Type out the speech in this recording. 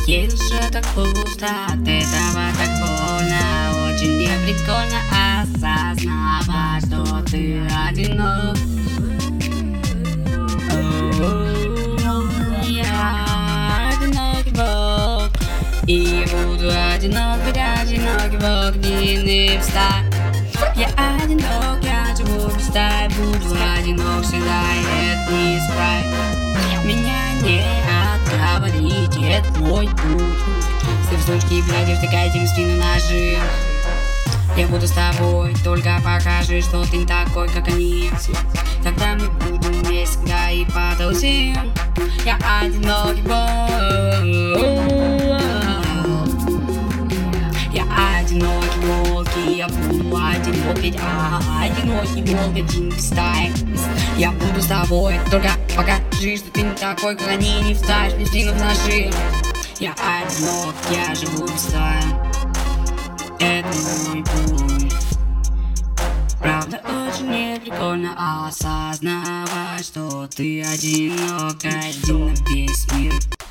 Ей душа так пусто, от этого так больно. Очень неприкольно осознавать, что ты одинок. Я одинокий волк, и буду одинок, ведь одинокий волк не встать. Я одинок, я живу без стаи, буду одинок всегда, и это не исправить. Меня не отговорить, это мой путь. Сырсучки, блядь, втыкайте в спину ножи. Я буду с тобой, только покажи, что ты не такой, как они. Тогда мы будем вместе, когда и потусим. Я одинокий волк. Я одинокий волк, и я буду одинок, ведь одинокий волк один в стае. Я буду с тобой, только покажи, что ты не такой, как они. Не вставишь, не встигнув ножи. Я одинок, я живу в стае. Это мой путь. Правда, очень неприкольно осознавать, что ты одинок, один на весь мир.